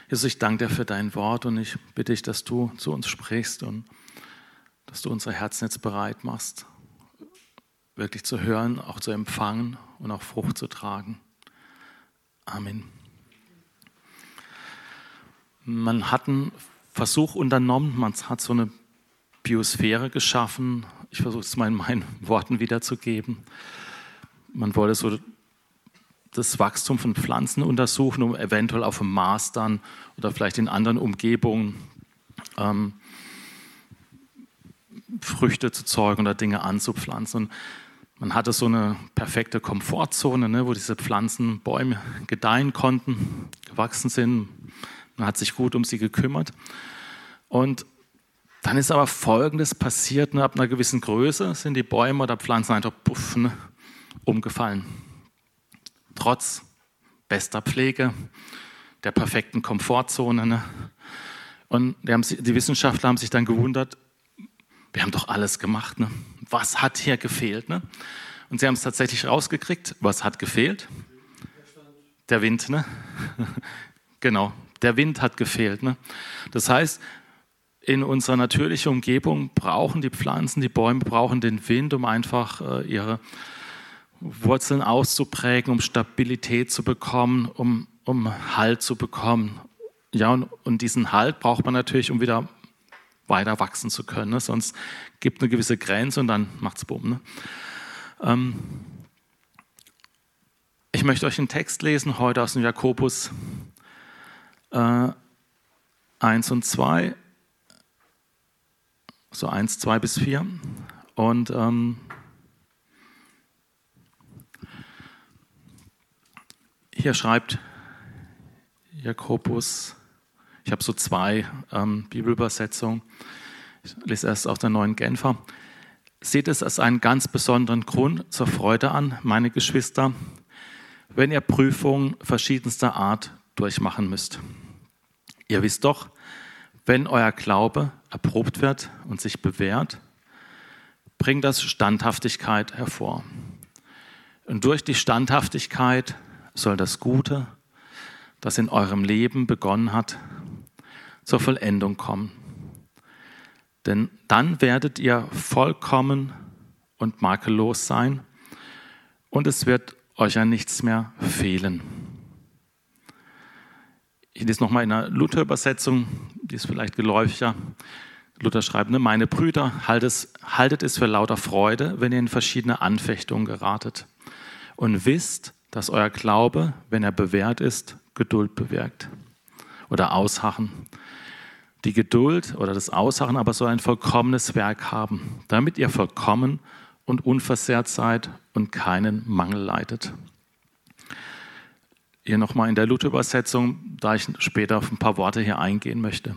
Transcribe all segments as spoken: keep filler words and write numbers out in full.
Jesus, ich danke dir für dein Wort und ich bitte dich, dass du zu uns sprichst und dass du unsere Herzen jetzt bereit machst, wirklich zu hören, auch zu empfangen und auch Frucht zu tragen. Amen. Man hat einen Versuch unternommen, man hat so eine Biosphäre geschaffen. Ich versuche es mal in meinen Worten wiederzugeben. Man wollte so das Wachstum von Pflanzen untersuchen, um eventuell auf dem Mars dann oder vielleicht in anderen Umgebungen ähm, Früchte zu zeugen oder Dinge anzupflanzen. Und man hatte so eine perfekte Komfortzone, ne, wo diese Pflanzen, Bäume gedeihen konnten, gewachsen sind. Man hat sich gut um sie gekümmert. Und dann ist aber Folgendes passiert. Ne, ab einer gewissen Größe sind die Bäume oder Pflanzen einfach puff, ne, umgefallen. Trotz bester Pflege, der perfekten Komfortzone. Ne. Und die, haben, die Wissenschaftler haben sich dann gewundert, wir haben doch alles gemacht. Ne? Was hat hier gefehlt? Ne? Und sie haben es tatsächlich rausgekriegt. Was hat gefehlt? Der Wind. Ne? Genau, der Wind hat gefehlt. Ne? Das heißt, in unserer natürlichen Umgebung brauchen die Pflanzen, die Bäume brauchen den Wind, um einfach äh, ihre Wurzeln auszuprägen, um Stabilität zu bekommen, um, um Halt zu bekommen. Ja, und, und diesen Halt braucht man natürlich, um wieder weiter wachsen zu können. Ne? Sonst gibt eine gewisse Grenze und dann macht es bumm. Ne? Ähm ich möchte euch einen Text lesen, heute aus dem Jakobus äh, eins und zwei, so eins, zwei bis vier. Und ähm, hier schreibt Jakobus, ich habe so zwei ähm, Bibelübersetzungen. Ich lese erst aus der neuen Genfer. Seht es als einen ganz besonderen Grund zur Freude an, meine Geschwister, wenn ihr Prüfungen verschiedenster Art durchmachen müsst. Ihr wisst doch, wenn euer Glaube erprobt wird und sich bewährt, bringt das Standhaftigkeit hervor. Und durch die Standhaftigkeit soll das Gute, das in eurem Leben begonnen hat, zur Vollendung kommen. Denn dann werdet ihr vollkommen und makellos sein und es wird euch an nichts mehr fehlen. Ich lese nochmal in einer Luther-Übersetzung, die ist vielleicht geläufiger. Luther schreibt, ne, meine Brüder, haltet es, haltet es für lauter Freude, wenn ihr in verschiedene Anfechtungen geratet. Und wisst, dass euer Glaube, wenn er bewährt ist, Geduld bewirkt oder Ausharren. Die Geduld oder das Ausharren aber soll ein vollkommenes Werk haben, damit ihr vollkommen und unversehrt seid und keinen Mangel leidet. Hier nochmal in der Luther-Übersetzung, da ich später auf ein paar Worte hier eingehen möchte.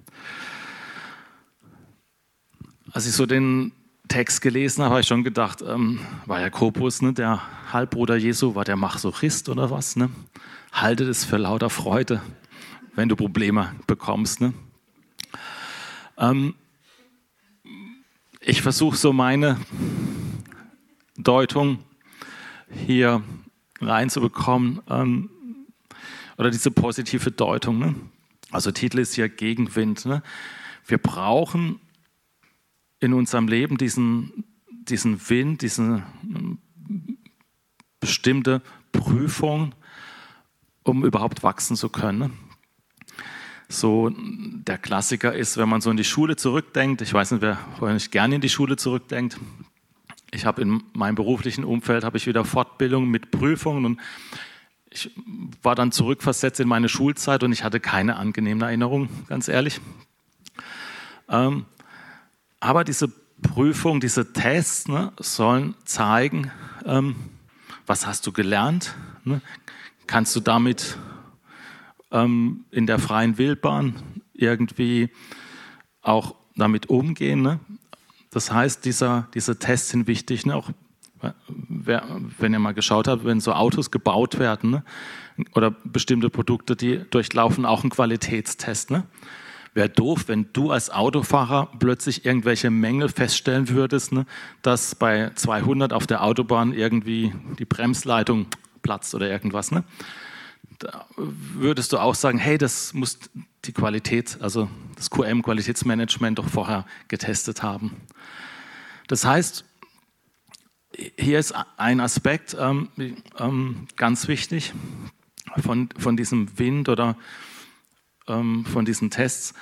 Als ich so den Text gelesen habe, habe ich schon gedacht, ähm, war Jakobus, ne, der Halbbruder Jesu, war der Masochist oder was? Ne? Haltet es für lauter Freude, wenn du Probleme bekommst. Ne? Ähm, ich versuche so meine Deutung hier reinzubekommen, ähm, oder diese positive Deutung. Ne? Also Titel ist hier Gegenwind. Ne? Wir brauchen in unserem Leben diesen, diesen Wind, diese bestimmte Prüfung, um überhaupt wachsen zu können. Ne? So der Klassiker ist, wenn man so in die Schule zurückdenkt, ich weiß nicht, wer vorher nicht gerne in die Schule zurückdenkt, ich habe in meinem beruflichen Umfeld habe ich wieder Fortbildung mit Prüfungen und ich war dann zurückversetzt in meine Schulzeit und ich hatte keine angenehmen Erinnerungen, ganz ehrlich. Ähm, aber diese Prüfung, diese Tests ne, sollen zeigen, ähm, was hast du gelernt, ne? Kannst du damit ähm, in der freien Wildbahn irgendwie auch damit umgehen. Ne? Das heißt, dieser, diese Tests sind wichtig. Ne? Auch wer, wenn ihr mal geschaut habt, wenn so Autos gebaut werden ne? oder bestimmte Produkte, die durchlaufen auch einen Qualitätstest. Ne? Wäre doof, wenn du als Autofahrer plötzlich irgendwelche Mängel feststellen würdest, ne? dass bei zweihundert auf der Autobahn irgendwie die Bremsleitung platzt oder irgendwas. Ne? da würdest du auch sagen, hey, das muss die Qualität, also das Q M-Qualitätsmanagement doch vorher getestet haben. Das heißt, hier ist ein Aspekt ähm, ähm, ganz wichtig von, von diesem Wind oder ähm, von diesen Tests.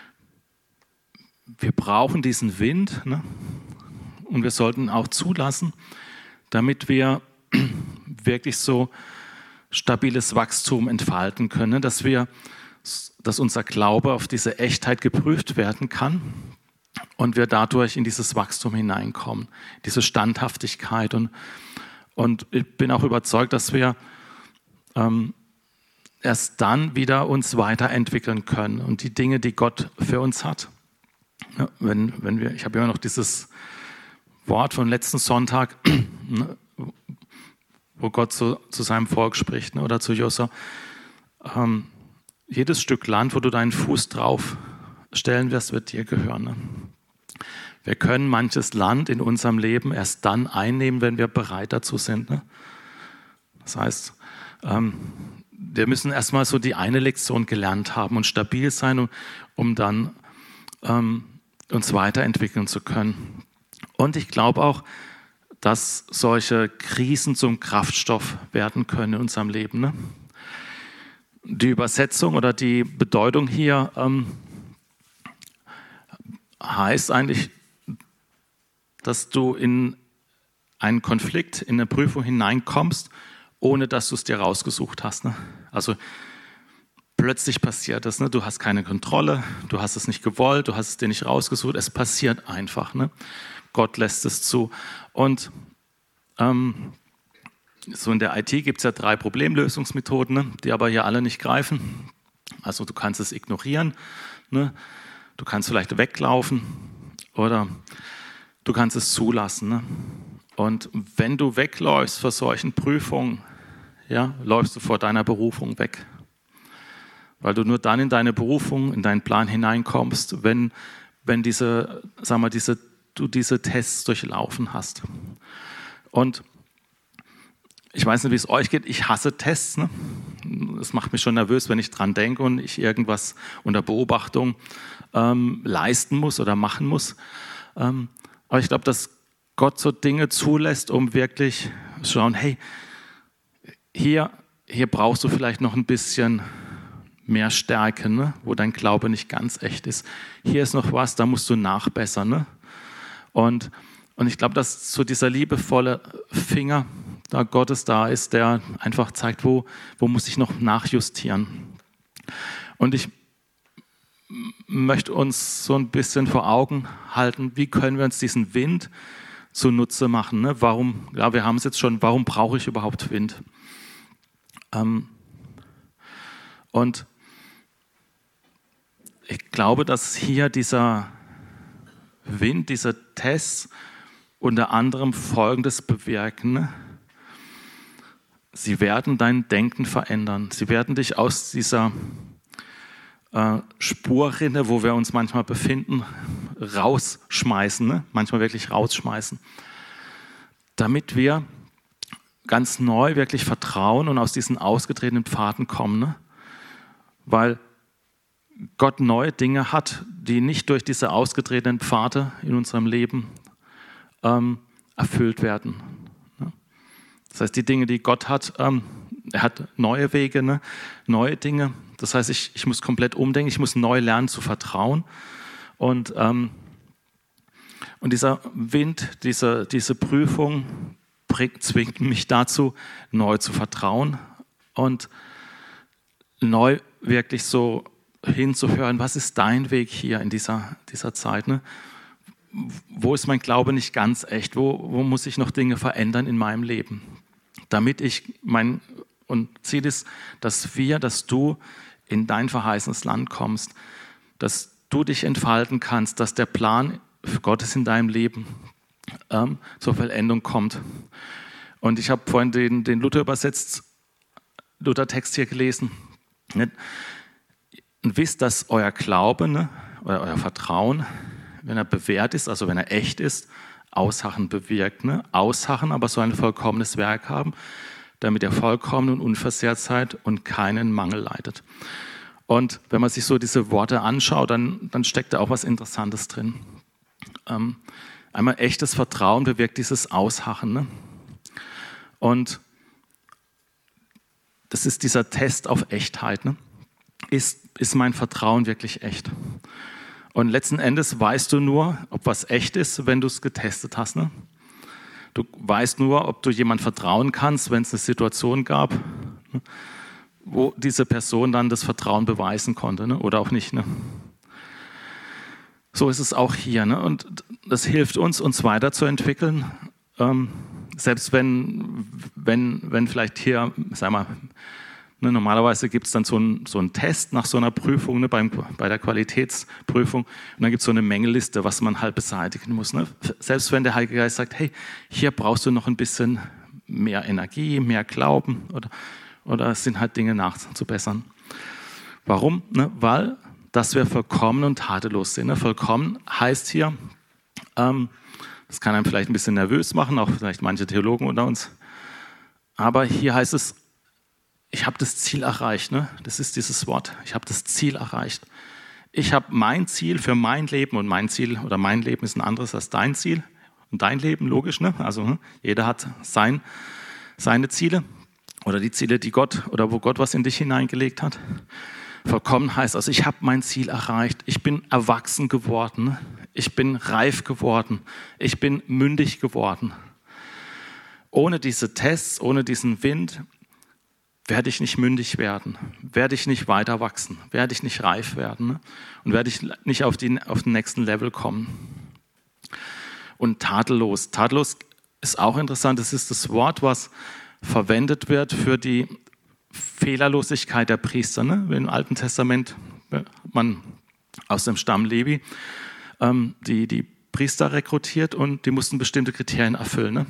Wir brauchen diesen Wind, ne? Und wir sollten auch zulassen, damit wir wirklich so stabiles Wachstum entfalten können, dass wir, dass unser Glaube auf diese Echtheit geprüft werden kann und wir dadurch in dieses Wachstum hineinkommen, diese Standhaftigkeit. Und, und ich bin auch überzeugt, dass wir ähm, erst dann wieder uns weiterentwickeln können und die Dinge, die Gott für uns hat. Ja, wenn, wenn wir, ich habe immer noch dieses Wort von letzten Sonntag, ne, wo Gott zu, zu seinem Volk spricht, ne, oder zu Josua. Ähm, jedes Stück Land, wo du deinen Fuß drauf stellen wirst, wird dir gehören. Ne? Wir können manches Land in unserem Leben erst dann einnehmen, wenn wir bereit dazu sind. Ne? Das heißt, ähm, wir müssen erstmal so die eine Lektion gelernt haben und stabil sein, um, um dann ähm, uns weiterentwickeln zu können. Und ich glaube auch, dass solche Krisen zum Kraftstoff werden können in unserem Leben. Ne? Die Übersetzung oder die Bedeutung hier ähm, heißt eigentlich, dass du in einen Konflikt, in eine Prüfung hineinkommst, ohne dass du es dir rausgesucht hast. Ne? Also plötzlich passiert das. Ne? Du hast keine Kontrolle, du hast es nicht gewollt, du hast es dir nicht rausgesucht. Es passiert einfach. Ne? Gott lässt es zu. Und ähm, so in der I T gibt es ja drei Problemlösungsmethoden, ne, die aber hier alle nicht greifen. Also du kannst es ignorieren, ne, du kannst vielleicht weglaufen oder du kannst es zulassen. Ne. Und wenn du wegläufst vor solchen Prüfungen, ja, läufst du vor deiner Berufung weg. Weil du nur dann in deine Berufung, in deinen Plan hineinkommst, wenn, wenn diese, sag mal, diese du diese Tests durchlaufen hast. Und ich weiß nicht, wie es euch geht, ich hasse Tests. Ne? Das macht mich schon nervös, wenn ich dran denke und ich irgendwas unter Beobachtung ähm, leisten muss oder machen muss. Ähm, aber ich glaube, dass Gott so Dinge zulässt, um wirklich zu schauen, hey, hier, hier brauchst du vielleicht noch ein bisschen mehr Stärke, ne? Wo dein Glaube nicht ganz echt ist. Hier ist noch was, da musst du nachbessern. Ne? Und, und ich glaube, dass so dieser liebevolle Finger da Gottes da ist, der einfach zeigt, wo, wo muss ich noch nachjustieren. Und ich möchte uns so ein bisschen vor Augen halten, wie können wir uns diesen Wind zunutze machen. Ne? Warum, ja, wir haben es jetzt schon, warum brauche ich überhaupt Wind? Ähm, und ich glaube, dass hier dieser Wind, dieser Test unter anderem Folgendes bewirken. Ne? Sie werden dein Denken verändern. Sie werden dich aus dieser äh, Spurrinne, wo wir uns manchmal befinden, rausschmeißen, ne? Manchmal wirklich rausschmeißen, damit wir ganz neu wirklich vertrauen und aus diesen ausgetretenen Pfaden kommen. Ne? Weil Gott neue Dinge hat, die nicht durch diese ausgetretenen Pfade in unserem Leben ähm, erfüllt werden. Ne? Das heißt, die Dinge, die Gott hat, ähm, er hat neue Wege, ne? Neue Dinge. Das heißt, ich, ich muss komplett umdenken, ich muss neu lernen zu vertrauen. Und, ähm, und dieser Wind, diese, diese Prüfung bringt, zwingt mich dazu, neu zu vertrauen und neu wirklich so hinzuhören, was ist dein Weg hier in dieser, dieser Zeit? Ne? Wo ist mein Glaube nicht ganz echt? Wo, wo muss ich noch Dinge verändern in meinem Leben? Damit ich mein, und Ziel ist, dass wir, dass du in dein verheißenes Land kommst, dass du dich entfalten kannst, dass der Plan für Gottes in deinem Leben ähm, zur Vollendung kommt. Und ich habe vorhin den, den Luther übersetzt, Luther-Text hier gelesen. Ne? Und wisst, dass euer Glaube, ne, oder euer Vertrauen, wenn er bewährt ist, also wenn er echt ist, Ausharren bewirkt. Ne? Ausharren, aber so ein vollkommenes Werk haben, damit ihr vollkommen und unversehrt seid und keinen Mangel leidet. Und wenn man sich so diese Worte anschaut, dann, dann steckt da auch was Interessantes drin. Ähm, einmal echtes Vertrauen bewirkt dieses Ausharren. Ne? Und das ist dieser Test auf Echtheit. Ne? Ist, ist mein Vertrauen wirklich echt? Und letzten Endes weißt du nur, ob was echt ist, wenn du es getestet hast. Ne? Du weißt nur, ob du jemand vertrauen kannst, wenn es eine Situation gab, ne, wo diese Person dann das Vertrauen beweisen konnte, ne, oder auch nicht. Ne? So ist es auch hier. Ne? Und das hilft uns, uns weiterzuentwickeln. Ähm, selbst wenn, wenn, wenn vielleicht hier, sag mal, ne, normalerweise gibt es dann so einen so einen Test nach so einer Prüfung, ne, beim, bei der Qualitätsprüfung. Und dann gibt es so eine Mängelliste, was man halt beseitigen muss. Ne? Selbst wenn der Heilige Geist sagt, hey, hier brauchst du noch ein bisschen mehr Energie, mehr Glauben oder, oder es sind halt Dinge nachzubessern. Warum? Ne? Weil, dass wir vollkommen und tadellos sind. Ne? Vollkommen heißt hier, ähm, das kann einem vielleicht ein bisschen nervös machen, auch vielleicht manche Theologen unter uns. Aber hier heißt es, ich habe das Ziel erreicht. Ne? Das ist dieses Wort. Ich habe das Ziel erreicht. Ich habe mein Ziel für mein Leben und mein Ziel oder mein Leben ist ein anderes als dein Ziel und dein Leben, logisch. Ne? Also ne? Jeder hat sein, seine Ziele oder die Ziele, die Gott oder wo Gott was in dich hineingelegt hat. Vollkommen heißt also, ich habe mein Ziel erreicht. Ich bin erwachsen geworden. Ich bin reif geworden. Ich bin mündig geworden. Ohne diese Tests, ohne diesen Wind werde ich nicht mündig werden, werde ich nicht weiter wachsen, werde ich nicht reif werden, ne? Und werde ich nicht auf, die, auf den nächsten Level kommen. Und tadellos. Tadellos ist auch interessant. Das ist das Wort, was verwendet wird für die Fehlerlosigkeit der Priester. Ne? Im Alten Testament, man aus dem Stamm Levi, ähm, die, die Priester rekrutiert und die mussten bestimmte Kriterien erfüllen. Ne?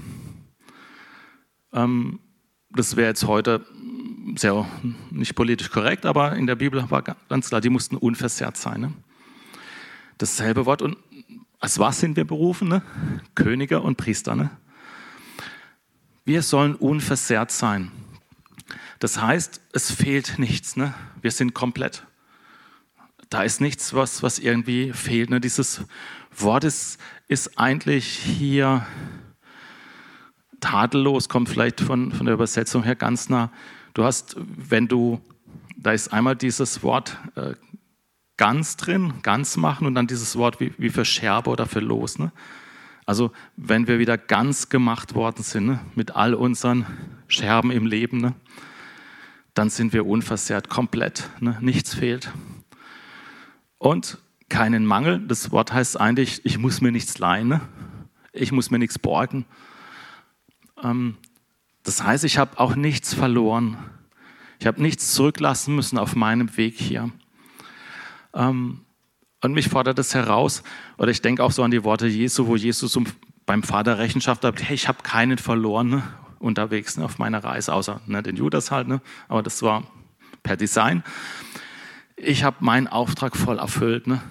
Ähm, das wäre jetzt heute sehr nicht politisch korrekt, aber in der Bibel war ganz klar, die mussten unversehrt sein. Ne? Dasselbe Wort. Und als was sind wir berufen? Ne? Könige und Priester. Ne? Wir sollen unversehrt sein. Das heißt, es fehlt nichts. Ne? Wir sind komplett. Da ist nichts, was, was irgendwie fehlt. Ne? Dieses Wort ist, ist eigentlich hier tadellos, kommt vielleicht von, von der Übersetzung her ganz nah. Du hast, wenn du, da ist einmal dieses Wort äh, ganz drin, ganz machen und dann dieses Wort wie, wie für Scherbe oder für los. Ne? Also wenn wir wieder ganz gemacht worden sind, ne? Mit all unseren Scherben im Leben, ne? Dann sind wir unversehrt, komplett, ne? Nichts fehlt. Und keinen Mangel, das Wort heißt eigentlich, ich muss mir nichts leihen, ne? Ich muss mir nichts borgen. Ähm, Das heißt, ich habe auch nichts verloren. Ich habe nichts zurücklassen müssen auf meinem Weg hier. Und mich fordert es heraus, oder ich denke auch so an die Worte Jesu, wo Jesus beim Vater Rechenschaft hat, hey, ich habe keinen verloren, ne, unterwegs, ne, auf meiner Reise, außer ne, den Judas halt, ne, aber das war per Design. Ich habe meinen Auftrag voll erfüllt. Ne.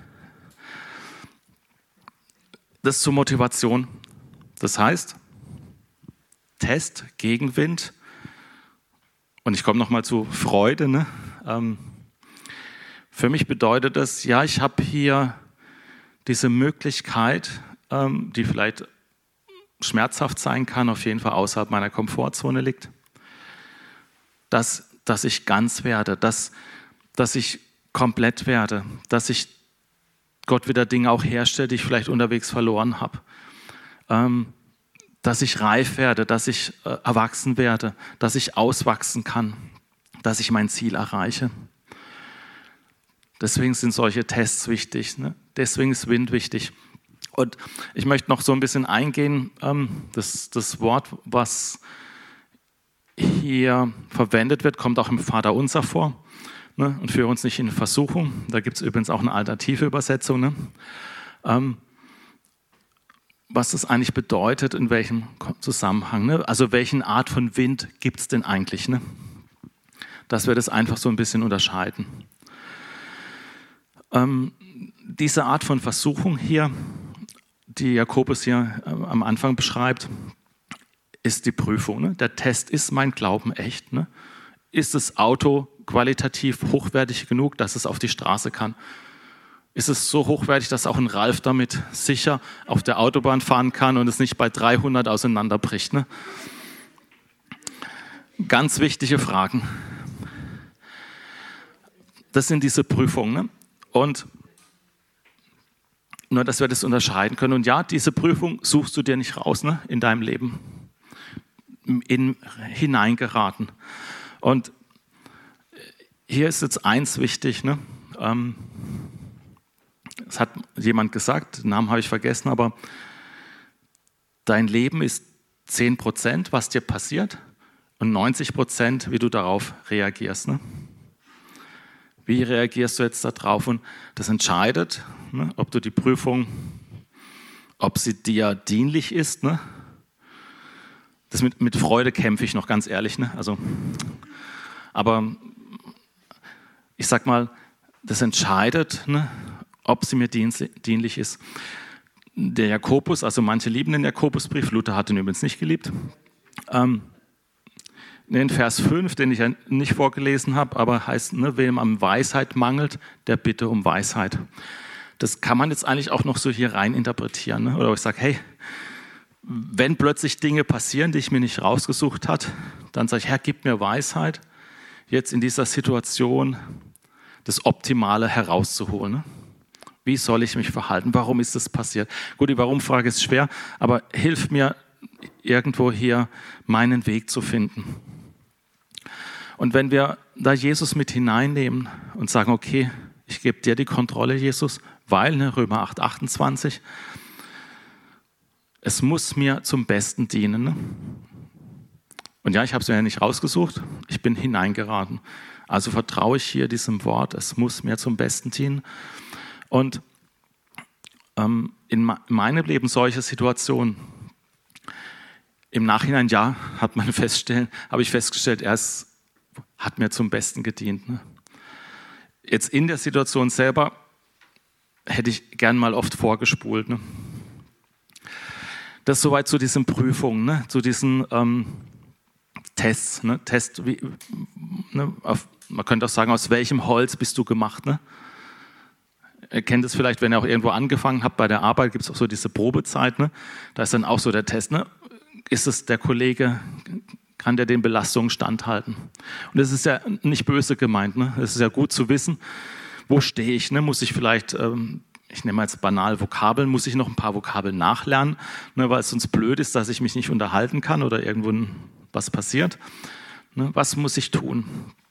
Das ist zur Motivation. Das heißt, Test, Gegenwind. Und ich komme nochmal zu Freude. Ne? Ähm, für mich bedeutet das, ja, ich habe hier diese Möglichkeit, ähm, die vielleicht schmerzhaft sein kann, auf jeden Fall außerhalb meiner Komfortzone liegt, dass, dass ich ganz werde, dass, dass ich komplett werde, dass ich Gott wieder Dinge auch herstelle, die ich vielleicht unterwegs verloren habe. Ähm, dass ich reif werde, dass ich äh, erwachsen werde, dass ich auswachsen kann, dass ich mein Ziel erreiche. Deswegen sind solche Tests wichtig, ne? Deswegen ist Wind wichtig. Und ich möchte noch so ein bisschen eingehen, ähm, das, das Wort, was hier verwendet wird, kommt auch im Vaterunser vor, ne? Und führe uns nicht in Versuchung. Da gibt es übrigens auch eine alternative Übersetzung, ne? Ähm, was das eigentlich bedeutet, in welchem Zusammenhang. Ne? Also welche Art von Wind gibt es denn eigentlich? Ne? Dass wir das einfach so ein bisschen unterscheiden. Ähm, diese Art von Versuchung hier, die Jakobus hier äh, am Anfang beschreibt, ist die Prüfung. Ne? Der Test, ist mein Glauben echt? Ne? Ist das Auto qualitativ hochwertig genug, dass es auf die Straße kann? Ist es so hochwertig, dass auch ein Ralf damit sicher auf der Autobahn fahren kann und es nicht bei dreihundert auseinanderbricht? Ne? Ganz wichtige Fragen. Das sind diese Prüfungen. Ne? Und nur, dass wir das unterscheiden können. Und ja, diese Prüfung suchst du dir nicht raus, ne, in deinem Leben. In, hineingeraten. Und hier ist jetzt eins wichtig. Ne? Ähm, es hat jemand gesagt, den Namen habe ich vergessen, aber dein Leben ist zehn Prozent, was dir passiert, und neunzig Prozent, wie du darauf reagierst. Ne? Wie reagierst du jetzt darauf? Und das entscheidet, ne, ob du die Prüfung, ob sie dir dienlich ist. Ne? Das mit, mit Freude kämpfe ich noch, ganz ehrlich. Ne? Also, aber ich sag mal, das entscheidet, ne, ob sie mir dienlich ist. Der Jakobus, also manche lieben den Jakobusbrief, Luther hat ihn übrigens nicht geliebt. Ähm, in Vers fünf, den ich ja nicht vorgelesen habe, aber heißt, ne, wem an Weisheit mangelt, der bitte um Weisheit. Das kann man jetzt eigentlich auch noch so hier rein interpretieren. Ne? Oder ich sage, hey, wenn plötzlich Dinge passieren, die ich mir nicht rausgesucht habe, dann sage ich, Herr, gib mir Weisheit, jetzt in dieser Situation das Optimale herauszuholen. Ne? Wie soll ich mich verhalten? Warum ist das passiert? Gut, die Warum-Frage ist schwer, aber hilf mir irgendwo hier, meinen Weg zu finden. Und wenn wir da Jesus mit hineinnehmen und sagen, okay, ich gebe dir die Kontrolle, Jesus, weil, ne, Römer acht, achtundzwanzig, es muss mir zum Besten dienen. Ne? Und ja, ich habe es mir ja nicht rausgesucht, ich bin hineingeraten. Also vertraue ich hier diesem Wort, es muss mir zum Besten dienen. Und ähm, in meinem Leben solche Situationen, im Nachhinein, ja, hat man feststellen, habe ich festgestellt, er ist, hat mir zum Besten gedient. Ne? Jetzt in der Situation selber hätte ich gern mal oft vorgespult. Ne? Das soweit zu diesen Prüfungen, ne? Zu diesen ähm, Tests. Ne? Test, wie, ne? Auf, man könnte auch sagen, aus welchem Holz bist du gemacht? Ne? Ihr kennt es vielleicht, wenn ihr auch irgendwo angefangen habt, bei der Arbeit gibt es auch so diese Probezeit. Ne? Da ist dann auch so der Test, ne? Ist es der Kollege, kann der den Belastungen standhalten? Und das ist ja nicht böse gemeint. Ne? Es ist ja gut zu wissen, wo stehe ich? Ne? Muss ich vielleicht, ähm, ich nehme jetzt banal Vokabeln, muss ich noch ein paar Vokabeln nachlernen, ne? Weil es sonst blöd ist, dass ich mich nicht unterhalten kann oder irgendwo was passiert. Ne? Was muss ich tun?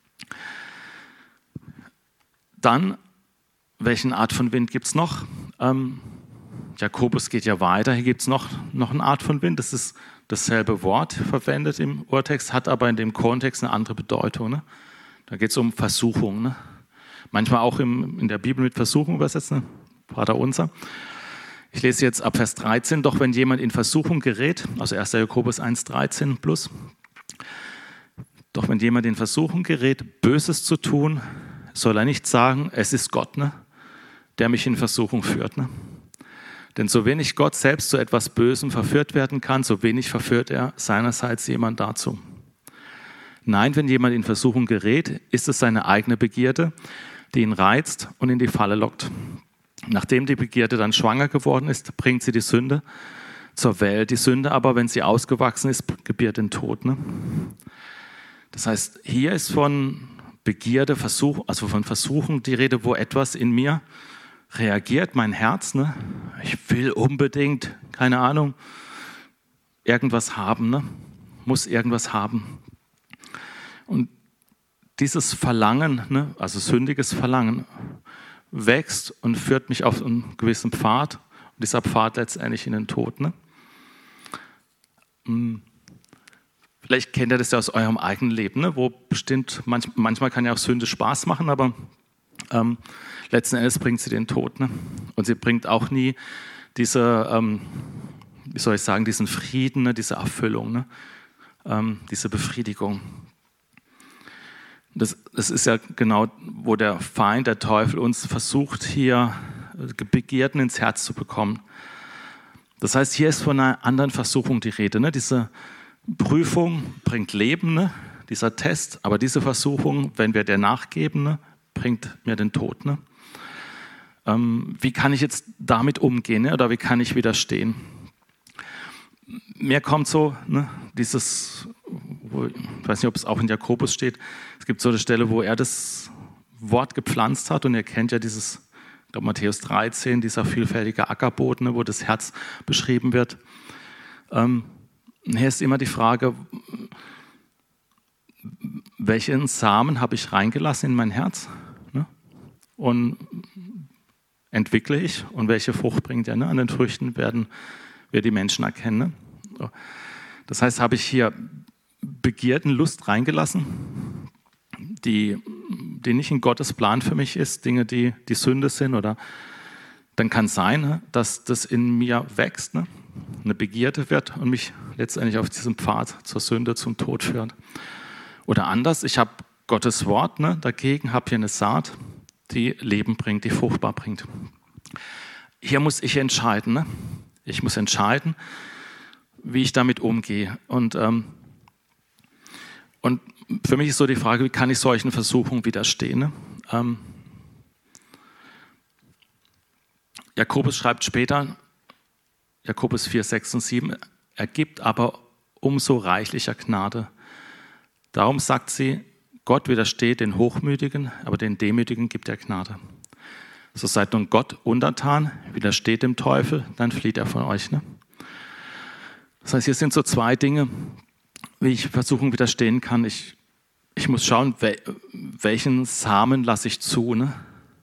Dann, welche Art von Wind gibt es noch? Ähm, Jakobus geht ja weiter, hier gibt es noch, noch eine Art von Wind, das ist dasselbe Wort verwendet im Urtext, hat aber in dem Kontext eine andere Bedeutung. Ne? Da geht es um Versuchung. Ne? Manchmal auch im, in der Bibel mit Versuchung übersetzt, ne? Vater unser. Ich lese jetzt ab Vers dreizehn, doch wenn jemand in Versuchung gerät, also erster Jakobus eins, dreizehn plus, doch wenn jemand in Versuchung gerät, Böses zu tun, soll er nicht sagen, es ist Gott, ne? Der mich in Versuchung führt. Ne? Denn so wenig Gott selbst zu etwas Bösem verführt werden kann, so wenig verführt er seinerseits jemand dazu. Nein, wenn jemand in Versuchung gerät, ist es seine eigene Begierde, die ihn reizt und in die Falle lockt. Nachdem die Begierde dann schwanger geworden ist, bringt sie die Sünde zur Welt. Die Sünde aber, wenn sie ausgewachsen ist, gebiert den Tod. Ne? Das heißt, hier ist von Begierde, Versuch, also von Versuchung die Rede, wo etwas in mir reagiert, mein Herz, ne? Ich will unbedingt, keine Ahnung, irgendwas haben, ne? Muss irgendwas haben. Und dieses Verlangen, ne? Also sündiges Verlangen, wächst und führt mich auf einen gewissen Pfad. Und dieser Pfad letztendlich in den Tod. Ne? Vielleicht kennt ihr das ja aus eurem eigenen Leben, ne? Wo bestimmt, manch, manchmal kann ja auch Sünde Spaß machen, aber ähm, letzten Endes bringt sie den Tod. Ne? Und sie bringt auch nie diese, ähm, wie soll ich sagen, diesen Frieden, ne? Diese Erfüllung, ne? ähm, diese Befriedigung. Das, das ist ja genau, wo der Feind, der Teufel uns versucht, hier Begierden ins Herz zu bekommen. Das heißt, hier ist von einer anderen Versuchung die Rede. Ne? Diese Prüfung bringt Leben, ne? Dieser Test, aber diese Versuchung, wenn wir der nachgeben, ne? Bringt mir den Tod. Ne? Ähm, wie kann ich jetzt damit umgehen, ne? Oder wie kann ich widerstehen? Mir kommt so ne, dieses, wo, ich weiß nicht, ob es auch in Jakobus steht, es gibt so eine Stelle, wo er das Wort gepflanzt hat und ihr kennt ja dieses, ich glaube Matthäus dreizehn, dieser vielfältige Ackerboden, ne, wo das Herz beschrieben wird. Ähm, hier ist immer die Frage, welchen Samen habe ich reingelassen in mein Herz? Ne? Und entwickle ich und welche Frucht bringt er? Ne? An den Früchten werden wir die Menschen erkennen. Ne? Das heißt, habe ich hier Begierden, Lust reingelassen, die, die nicht in Gottes Plan für mich ist, Dinge, die die Sünde sind, oder dann kann es sein, dass das in mir wächst, ne? Eine Begierde wird und mich letztendlich auf diesem Pfad zur Sünde, zum Tod führt. Oder anders, ich habe Gottes Wort, ne, dagegen habe hier eine Saat, die Leben bringt, die fruchtbar bringt. Hier muss ich entscheiden. Ne? Ich muss entscheiden, wie ich damit umgehe. Und, ähm, und für mich ist so die Frage, wie kann ich solchen Versuchungen widerstehen? Ne? Ähm, Jakobus schreibt später, Jakobus vier, sechs und sieben, er gibt aber umso reichlicher Gnade. Darum sagt sie, Gott widersteht den Hochmütigen, aber den Demütigen gibt er Gnade. So seid nun Gott untertan, widersteht dem Teufel, dann flieht er von euch. Ne? Das heißt, hier sind so zwei Dinge, wie ich Versuchung widerstehen kann. Ich, ich muss schauen, wel, welchen Samen lasse ich zu. Ne?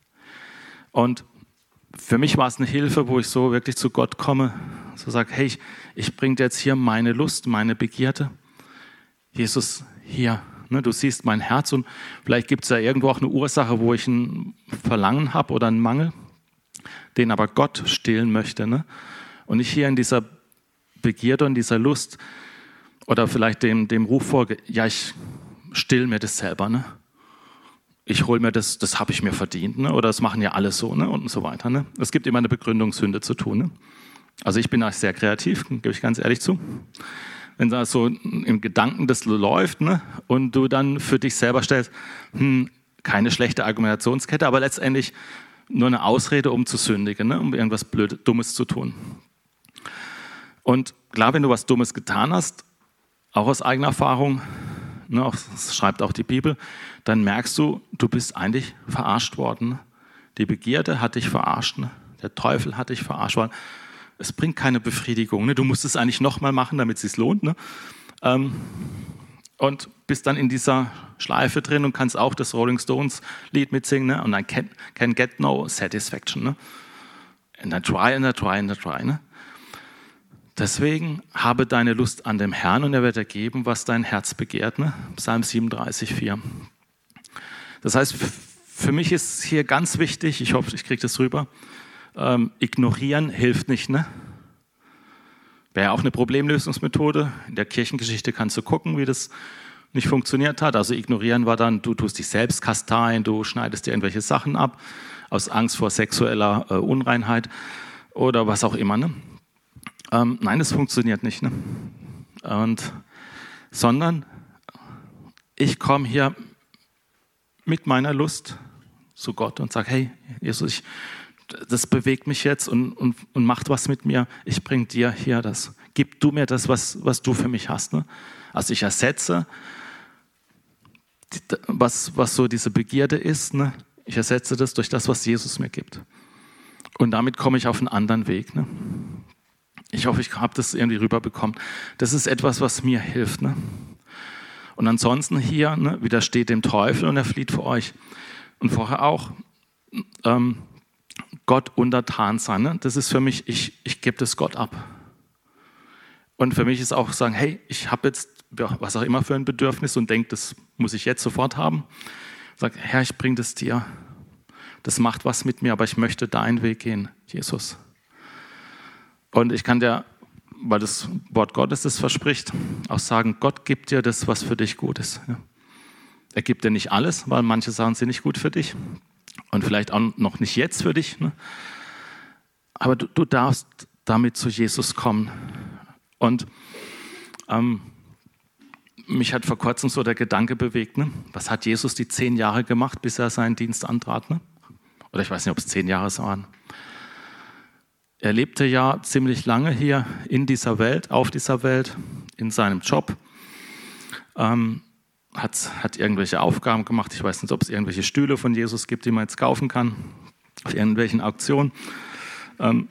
Und für mich war es eine Hilfe, wo ich so wirklich zu Gott komme, so sage, hey, ich, ich bringe dir jetzt hier meine Lust, meine Begierde. Jesus, hier, ne, du siehst mein Herz und vielleicht gibt es ja irgendwo auch eine Ursache, wo ich ein Verlangen habe oder einen Mangel, den aber Gott stillen möchte. Ne? Und ich hier in dieser Begierde und dieser Lust oder vielleicht dem, dem Ruf folge, ja, ich still mir das selber. Ne? Ich hole mir das, das habe ich mir verdient, ne? Oder das machen ja alle so, ne? Und so weiter. Ne? Es gibt immer eine Begründung, Sünde zu tun. Ne? Also ich bin da sehr kreativ, gebe ich ganz ehrlich zu. Wenn das so im Gedanken das läuft, ne? Und du dann für dich selber stellst, hm, keine schlechte Argumentationskette, aber letztendlich nur eine Ausrede, um zu sündigen, ne? Um irgendwas Blödes, Dummes zu tun. Und klar, wenn du was Dummes getan hast, auch aus eigener Erfahrung, ne, auch, das schreibt auch die Bibel, dann merkst du, du bist eigentlich verarscht worden. Die Begierde hat dich verarscht, ne? Der Teufel hat dich verarscht worden. Es bringt keine Befriedigung. Ne? Du musst es eigentlich nochmal machen, damit es sich lohnt. Ne? Ähm, und bist dann in dieser Schleife drin und kannst auch das Rolling Stones Lied mitsingen. Ne? Und dann can, can get no satisfaction. Ne? And I try, and I try, and I try. Ne? Deswegen habe deine Lust an dem Herrn und er wird dir geben, was dein Herz begehrt. Ne? Psalm siebenunddreißig, vier. Das heißt, für mich ist hier ganz wichtig, ich hoffe, ich kriege das rüber, ähm, ignorieren hilft nicht. Ne? Wäre auch eine Problemlösungsmethode. In der Kirchengeschichte kannst du gucken, wie das nicht funktioniert hat. Also ignorieren war dann, du tust dich selbst kasteien, du schneidest dir irgendwelche Sachen ab, aus Angst vor sexueller äh, Unreinheit oder was auch immer. Ne? Ähm, nein, das funktioniert nicht. Ne? Und, sondern ich komme hier mit meiner Lust zu Gott und sage, hey, Jesus, ich, das bewegt mich jetzt und, und, und macht was mit mir. Ich bringe dir hier das. Gib du mir das, was, was du für mich hast. Ne? Also ich ersetze, was, was so diese Begierde ist, ne? Ich ersetze das durch das, was Jesus mir gibt. Und damit komme ich auf einen anderen Weg. Ne? Ich hoffe, ich habe das irgendwie rüberbekommen. Das ist etwas, was mir hilft. Ne? Und ansonsten hier, ne, widersteht dem Teufel und er flieht vor euch. Und vorher auch, ähm, Gott untertan sein. Ne? Das ist für mich, ich, ich gebe das Gott ab. Und für mich ist auch sagen, hey, ich habe jetzt was auch immer für ein Bedürfnis und denke, das muss ich jetzt sofort haben. Sag, Herr, ich bringe das dir. Das macht was mit mir, aber ich möchte deinen Weg gehen, Jesus. Und ich kann dir, weil das Wort Gottes das verspricht, auch sagen, Gott gibt dir das, was für dich gut ist. Ja. Er gibt dir nicht alles, weil manche Sachen sind nicht gut für dich und vielleicht auch noch nicht jetzt für dich. Ne? Aber du, du darfst damit zu Jesus kommen. Und ähm, mich hat vor kurzem so der Gedanke bewegt, ne? Was hat Jesus die zehn Jahre gemacht, bis er seinen Dienst antrat? Ne? Oder ich weiß nicht, ob es zehn Jahre waren. Er lebte ja ziemlich lange hier in dieser Welt, auf dieser Welt, in seinem Job. Ähm, hat, hat irgendwelche Aufgaben gemacht. Ich weiß nicht, ob es irgendwelche Stühle von Jesus gibt, die man jetzt kaufen kann, auf irgendwelchen Auktionen. Ähm,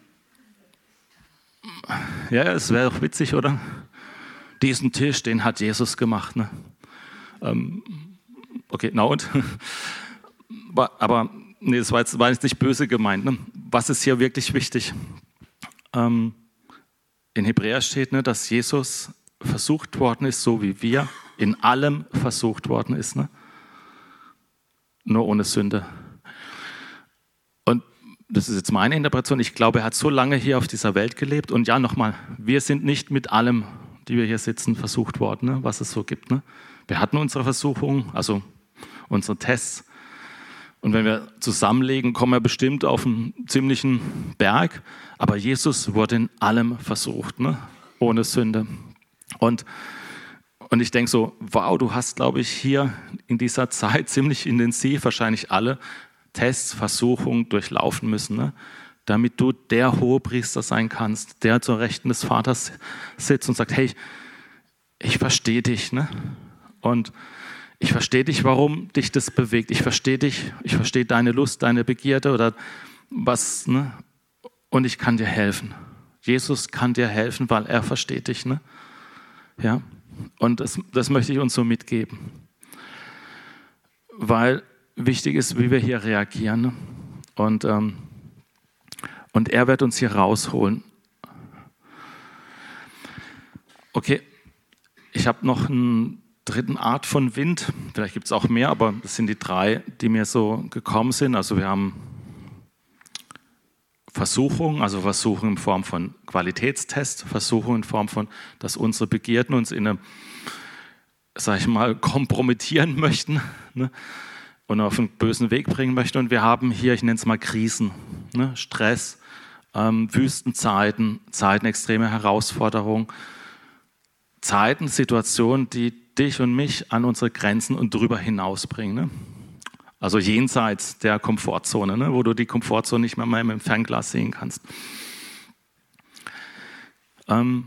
ja, es wäre doch witzig, oder? Diesen Tisch, den hat Jesus gemacht. Ne? Ähm, okay, na und? Aber nee, das war jetzt, war jetzt nicht böse gemeint. Ne? Was ist hier wirklich wichtig? Ähm, in Hebräer steht, ne, dass Jesus versucht worden ist, so wie wir in allem versucht worden ist. Ne? Nur ohne Sünde. Und das ist jetzt meine Interpretation. Ich glaube, er hat so lange hier auf dieser Welt gelebt. Und ja, nochmal, wir sind nicht mit allem, die wir hier sitzen, versucht worden, ne, was es so gibt. Ne? Wir hatten unsere Versuchungen, also unsere Tests. Und wenn wir zusammenlegen, kommen wir bestimmt auf einen ziemlichen Berg. Aber Jesus wurde in allem versucht, ne? Ohne Sünde. Und, und ich denke so, wow, du hast, glaube ich, hier in dieser Zeit ziemlich intensiv wahrscheinlich alle Tests, Versuchungen durchlaufen müssen, ne? Damit du der Hohepriester sein kannst, der zur Rechten des Vaters sitzt und sagt, hey, ich, ich verstehe dich, ne? Und ich verstehe dich, warum dich das bewegt. Ich verstehe dich, ich verstehe deine Lust, deine Begierde oder was, ne? Und ich kann dir helfen. Jesus kann dir helfen, weil er versteht dich, ne? Ja? Und das, das möchte ich uns so mitgeben. Weil wichtig ist, wie wir hier reagieren. Ne? Und, ähm, und er wird uns hier rausholen. Okay, ich habe noch einen dritten Art von Wind. Vielleicht gibt es auch mehr, aber das sind die drei, die mir so gekommen sind. Also wir haben Versuchung, also Versuchung in Form von Qualitätstest, Versuchung in Form von, dass unsere Begierden uns in eine, sag ich mal, kompromittieren möchten, ne? Und auf einen bösen Weg bringen möchten. Und wir haben hier, ich nenne es mal Krisen, ne? Stress, ähm, Wüstenzeiten, Zeiten extreme Herausforderungen, Zeiten, Situationen, die dich und mich an unsere Grenzen und drüber hinausbringen. Ne? Also jenseits der Komfortzone, ne? Wo du die Komfortzone nicht mehr mal im Fernglas sehen kannst. Ähm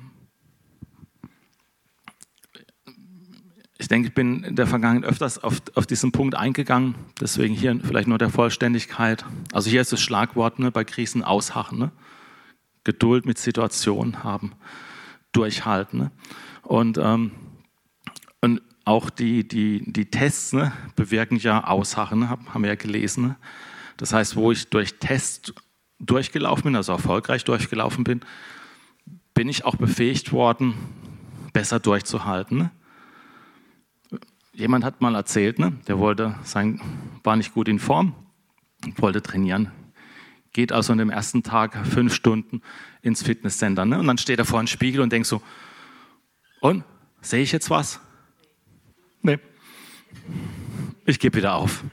ich denke, ich bin in der Vergangenheit öfters auf, auf diesen Punkt eingegangen, deswegen hier vielleicht nur der Vollständigkeit. Also hier ist das Schlagwort, ne, bei Krisen ausharren, ne? Geduld mit Situationen haben, durchhalten. Ne? Und, ähm, und auch die, die, die Tests, ne, bewirken ja Ausharren, ne, haben wir ja gelesen. Ne? Das heißt, wo ich durch Tests durchgelaufen bin, also erfolgreich durchgelaufen bin, bin ich auch befähigt worden, besser durchzuhalten. Ne? Jemand hat mal erzählt, ne, der wollte sein, war nicht gut in Form, wollte trainieren. Geht also an dem ersten Tag fünf Stunden ins Fitnesscenter. Ne? Und dann steht er vor einem Spiegel und denkt so, und, sehe ich jetzt was? Nee. Ich gebe wieder auf.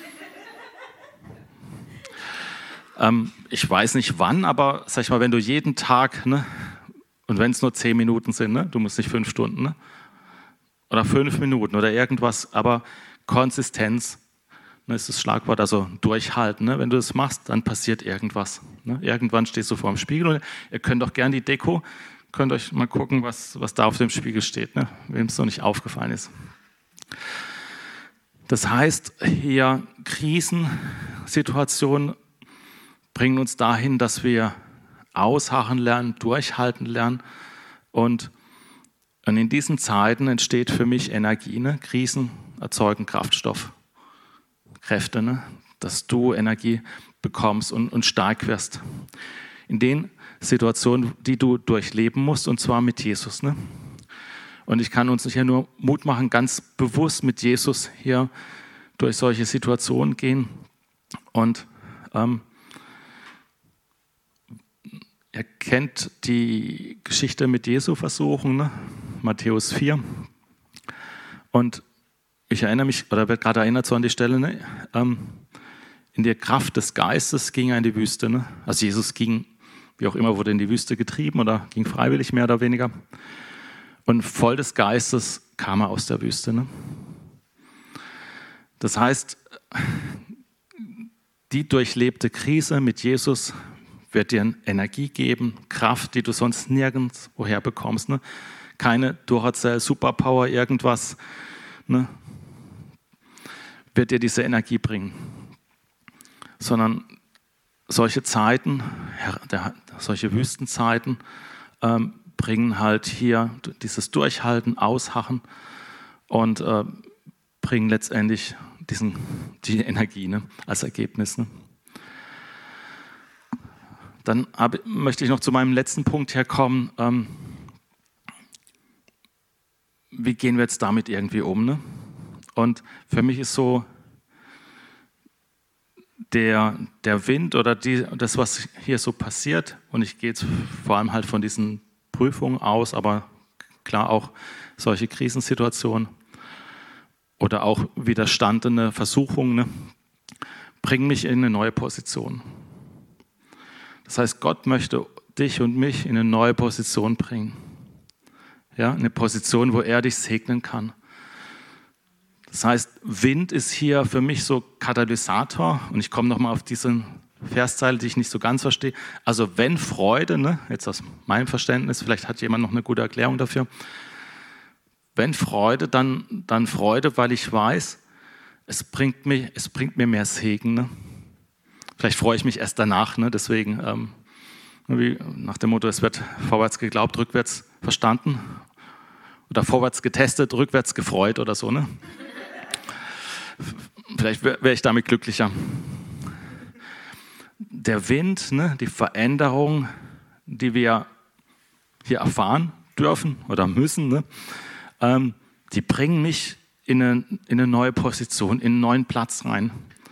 ähm, ich weiß nicht wann, aber sag ich mal, wenn du jeden Tag, ne, und wenn es nur zehn Minuten sind, ne, du musst nicht fünf Stunden, ne, oder fünf Minuten oder irgendwas, aber Konsistenz, ne, ist das Schlagwort, also durchhalten. Ne, wenn du das machst, dann passiert irgendwas. Ne. Irgendwann stehst du vor dem Spiegel und ihr könnt doch gerne die Deko, könnt euch mal gucken, was, was da auf dem Spiegel steht, ne, wem es noch nicht aufgefallen ist. Das heißt, hier Krisensituationen bringen uns dahin, dass wir ausharren lernen, durchhalten lernen. Und, und in diesen Zeiten entsteht für mich Energie. Ne? Krisen erzeugen Kraftstoff, Kräfte, ne? Dass du Energie bekommst und, und stark wirst. In den Situationen, die du durchleben musst, und zwar mit Jesus. Ne? Und ich kann uns hier nur Mut machen, ganz bewusst mit Jesus hier durch solche Situationen gehen. Und ähm, ihr kennt die Geschichte mit Jesu-Versuchen, ne? Matthäus vier. Und ich erinnere mich, oder werde gerade erinnert so an die Stelle, ne? ähm, in der Kraft des Geistes ging er in die Wüste. Ne? Also Jesus ging, wie auch immer, wurde in die Wüste getrieben oder ging freiwillig mehr oder weniger. Und voll des Geistes kam er aus der Wüste. Ne? Das heißt, die durchlebte Krise mit Jesus wird dir Energie geben, Kraft, die du sonst nirgends woher bekommst. Ne? Keine Duracell, Superpower, irgendwas, ne? Wird dir diese Energie bringen. Sondern solche Zeiten, solche Wüstenzeiten ähm, bringen halt hier dieses Durchhalten, Ausharren und äh, bringen letztendlich diesen, die Energie, ne, als Ergebnis. Ne. Dann hab, möchte ich noch zu meinem letzten Punkt herkommen. Ähm, wie gehen wir jetzt damit irgendwie um? Ne? Und für mich ist so, der, der Wind oder die, das, was hier so passiert, und ich gehe jetzt vor allem halt von diesen Prüfungen aus, aber klar auch solche Krisensituationen oder auch widerstandene Versuchungen, ne, bringen mich in eine neue Position. Das heißt, Gott möchte dich und mich in eine neue Position bringen. Ja, eine Position, wo er dich segnen kann. Das heißt, Wind ist hier für mich so Katalysator, und ich komme nochmal auf diese Verszeile, die ich nicht so ganz verstehe. Also wenn Freude, ne, jetzt aus meinem Verständnis, vielleicht hat jemand noch eine gute Erklärung dafür, wenn Freude, dann, dann Freude, weil ich weiß, es bringt, mich, es bringt mir mehr Segen. Ne? Vielleicht freue ich mich erst danach, ne? Deswegen ähm, wie nach dem Motto, es wird vorwärts geglaubt, rückwärts verstanden oder vorwärts getestet, rückwärts gefreut oder so. Ne? Vielleicht wäre ich damit glücklicher. Der Wind, ne, die Veränderung, die wir hier erfahren dürfen oder müssen, ne, ähm, die bringen mich in eine, in eine neue Position, in einen neuen Platz rein.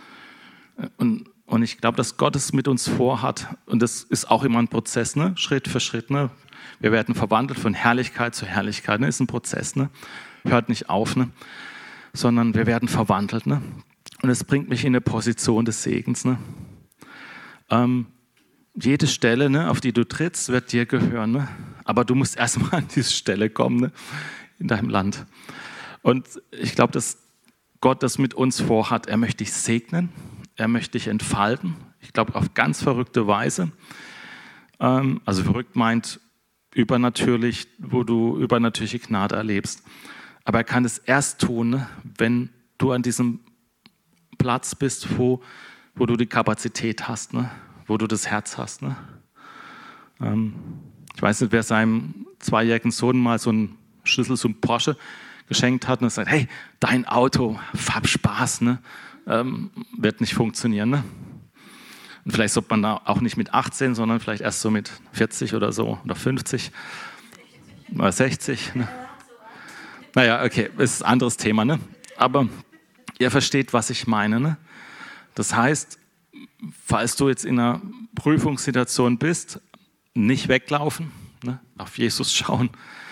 Und, und ich glaube, dass Gott es mit uns vorhat. Und das ist auch immer ein Prozess, ne, Schritt für Schritt. Ne. Wir werden verwandelt von Herrlichkeit zu Herrlichkeit. Ne, ist ein Prozess, ne, hört nicht auf, ne, sondern wir werden verwandelt. Ne. Und es bringt mich in eine Position des Segens. Ne. Ähm, jede Stelle, ne, auf die du trittst, wird dir gehören. Ne? Aber du musst erstmal an diese Stelle kommen, ne, in deinem Land. Und ich glaube, dass Gott das mit uns vorhat. Er möchte dich segnen, er möchte dich entfalten. Ich glaube, auf ganz verrückte Weise. Ähm, also verrückt meint übernatürlich, wo du übernatürliche Gnade erlebst. Aber er kann es erst tun, ne, wenn du an diesem Platz bist, wo, wo du die Kapazität hast, ne? Wo du das Herz hast. Ne? Ähm, ich weiß nicht, wer seinem zweijährigen Sohn mal so einen Schlüssel zum Porsche geschenkt hat und sagt, hey, dein Auto, hab Spaß, ne? Ähm, wird nicht funktionieren. Ne? Und vielleicht sollte man da auch nicht mit achtzehn, sondern vielleicht erst so mit vierzig oder so oder fünfzig oder sechzig. Ne? Naja, okay, ist ein anderes Thema. Ne? Aber ihr versteht, was ich meine. Ne? Das heißt, falls du jetzt in einer Prüfungssituation bist, nicht weglaufen, ne? Auf Jesus schauen.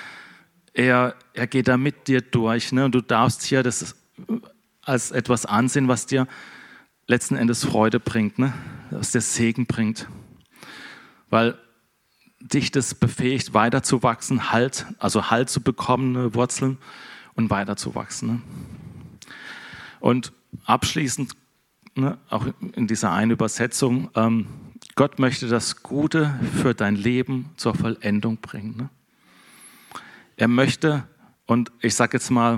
Er, er geht da mit dir durch. Ne? Und du darfst hier das als etwas ansehen, was dir letzten Endes Freude bringt, ne? Was dir Segen bringt. Weil dich das befähigt, weiterzuwachsen, Halt, also Halt zu bekommen, ne? Wurzeln und weiterzuwachsen. Ne? Und abschließend, ne, auch in dieser einen Übersetzung, ähm, Gott möchte das Gute für dein Leben zur Vollendung bringen. Ne? Er möchte, und ich sage jetzt mal,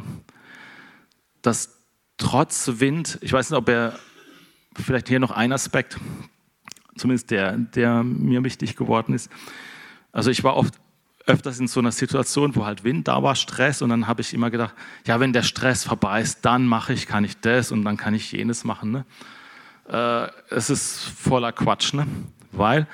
dass trotz Wind, ich weiß nicht, ob er, vielleicht hier noch ein Aspekt, zumindest der, der mir wichtig geworden ist. Also ich war oft öfters in so einer Situation, wo halt Wind da war, Stress, und dann habe ich immer gedacht, ja, wenn der Stress vorbei ist, dann mache ich, kann ich das und dann kann ich jenes machen. Ne? Äh, es ist voller Quatsch, ne? Weil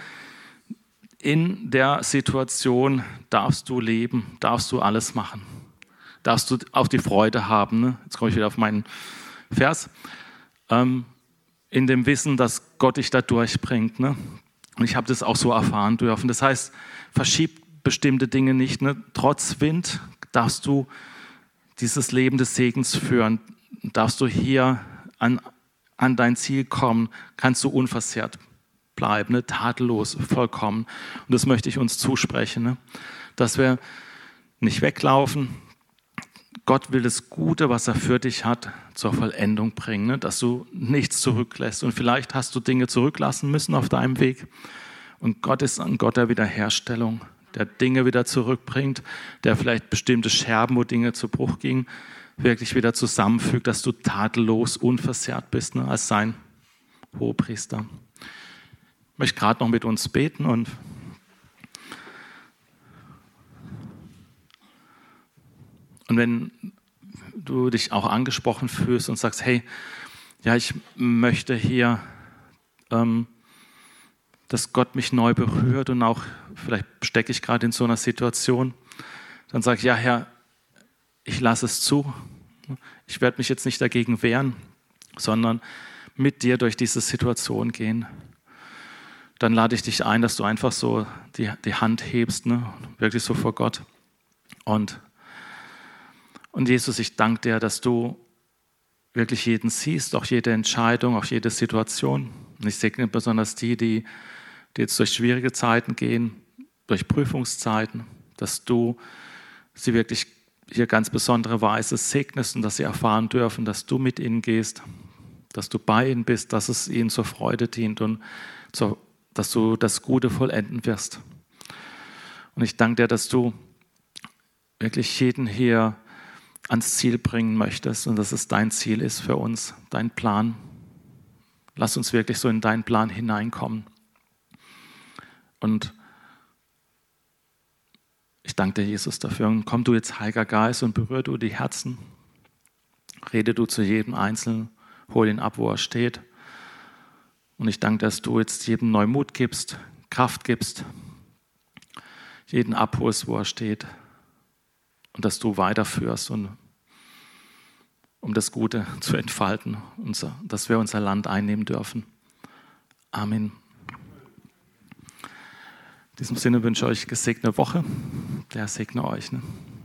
in der Situation darfst du leben, darfst du alles machen, darfst du auch die Freude haben. Ne? Jetzt komme ich wieder auf meinen Vers. Ähm, in dem Wissen, dass Gott dich da durchbringt. Ne? Und ich habe das auch so erfahren dürfen. Das heißt, verschiebt bestimmte Dinge nicht. Ne? Trotz Wind darfst du dieses Leben des Segens führen. Darfst du hier an, an dein Ziel kommen, kannst du unversehrt bleiben, ne? Tadellos, vollkommen. Und das möchte ich uns zusprechen, ne? Dass wir nicht weglaufen. Gott will das Gute, was er für dich hat, zur Vollendung bringen, ne? Dass du nichts zurücklässt. Und vielleicht hast du Dinge zurücklassen müssen auf deinem Weg. Und Gott ist ein Gott der Wiederherstellung, der Dinge wieder zurückbringt, der vielleicht bestimmte Scherben, wo Dinge zu Bruch gingen, wirklich wieder zusammenfügt, dass du tadellos, unversehrt bist, ne? Als sein Hohepriester. Ich möchte gerade noch mit uns beten und Und wenn du dich auch angesprochen fühlst und sagst, hey, ja, ich möchte hier, ähm, dass Gott mich neu berührt und auch, vielleicht stecke ich gerade in so einer Situation, dann sag ich, ja, Herr, ich lasse es zu. Ich werde mich jetzt nicht dagegen wehren, sondern mit dir durch diese Situation gehen. Dann lade ich dich ein, dass du einfach so die, die Hand hebst, ne? Wirklich so vor Gott. Und Und Jesus, ich danke dir, dass du wirklich jeden siehst, auch jede Entscheidung, auch jede Situation. Und ich segne besonders die, die, die jetzt durch schwierige Zeiten gehen, durch Prüfungszeiten, dass du sie wirklich hier ganz besondere Weise segnest und dass sie erfahren dürfen, dass du mit ihnen gehst, dass du bei ihnen bist, dass es ihnen zur Freude dient und zur, dass du das Gute vollenden wirst. Und ich danke dir, dass du wirklich jeden hier ans Ziel bringen möchtest und dass es dein Ziel ist für uns, dein Plan. Lass uns wirklich so in deinen Plan hineinkommen. Und ich danke dir, Jesus, dafür. Und komm du jetzt, Heiliger Geist, und berühre du die Herzen. Rede du zu jedem Einzelnen, hol ihn ab, wo er steht. Und ich danke, dass du jetzt jedem neu Mut gibst, Kraft gibst, jeden abholst, wo er steht. Und dass du weiterführst, und, um das Gute zu entfalten, unser, dass wir unser Land einnehmen dürfen. Amen. In diesem Sinne wünsche ich euch gesegnete Woche. Der segne euch. Ne?